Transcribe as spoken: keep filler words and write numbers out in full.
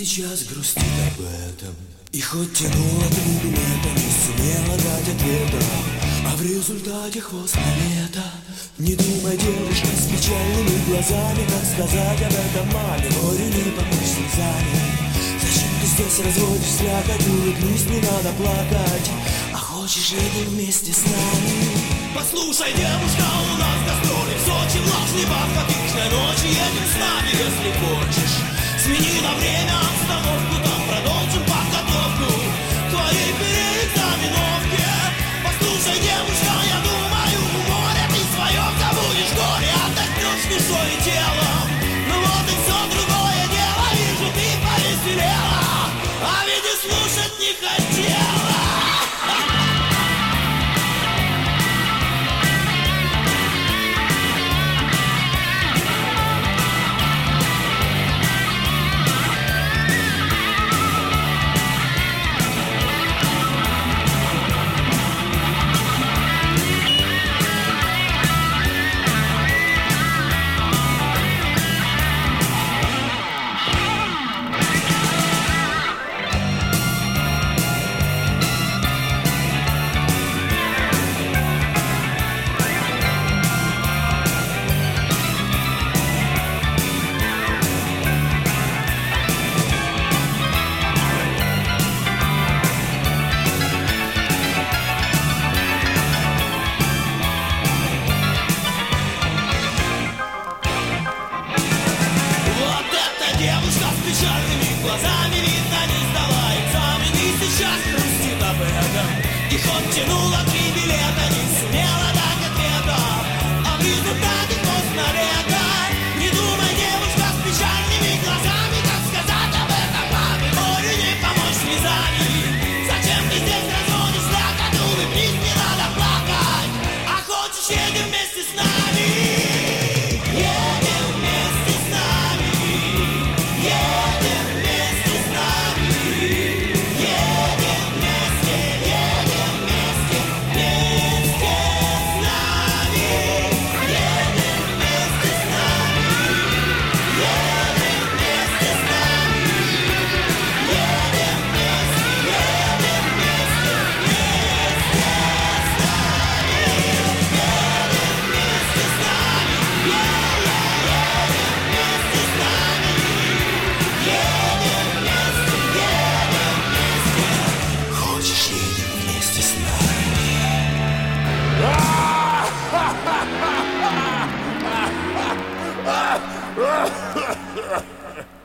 сейчас грустит об этом. И хоть тянула три билета, не сумела дать ответа, а в результате хвост на лето. Не думай, девушка, с печальными глазами, как сказать об этом маме, горю не помочь слезами. Зачем ты здесь разводишь слякоть, улыбнись, не надо плакать, а хочешь, едем вместе с нами. Послушай, девушка, у нас гастроли в Сочи, влажный бах, как яичной ночи. Едем с нами, если хочешь. Смени на время обстановку, там продолжим подготовку к твоей переэкзаменовке. Послушай, девушка, я думаю, в море ты своем забудешь горе, отдохнешь душой и телом. Ну вот и все другое дело, вижу, ты повеселела, а ведь и слушать не хотела. Девушка с печальными глазами, видно, не сдала экзамен и сейчас грустит об этом. И хоть тянула три билета, не сумела дать ответа, а в результате хвост на лето. Не думай, девушка с печальными глазами, как сказать об этом маме, горю не помочь слезами. Зачем ты здесь разводишь слякоть, улыбнись, не надо плакать, а хочешь, едем вместе с нами. Едем вместе с нами. Едем вместе с нами, едем вместе, едем вместе, вместе с нами, едем вместе с нами, едем вместе с нами, едем вместе, едем вместе, вместе с нами, едем вместе с нами, едем вместе с нами. Едем вместе, едем вместе. Хочешь, едем вместе с нами? Ha ha ha ha!